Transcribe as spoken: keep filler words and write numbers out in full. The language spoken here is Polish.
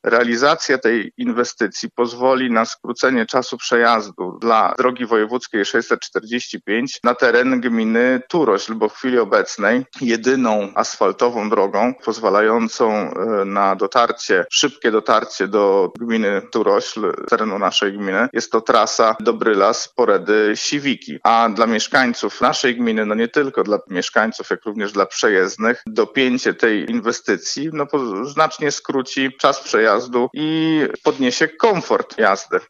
Realizacja tej inwestycji pozwoli na skrócenie czasu przejazdu dla drogi wojewódzkiej sześćset czterdzieści pięć na teren gminy Turośl, bo w chwili obecnej jedyną asfaltową drogą pozwalającą na dotarcie, szybkie dotarcie do gminy Turośl, terenu naszej gminy, jest to trasa Dobrylas, Poredy, Siwiki. A dla mieszkańców naszej gminy, no nie tylko dla mieszkańców, jak również dla przejezdnych, dopięcie tej inwestycji no, znacznie skróci czas przejazdu i podniesie komfort jazdy.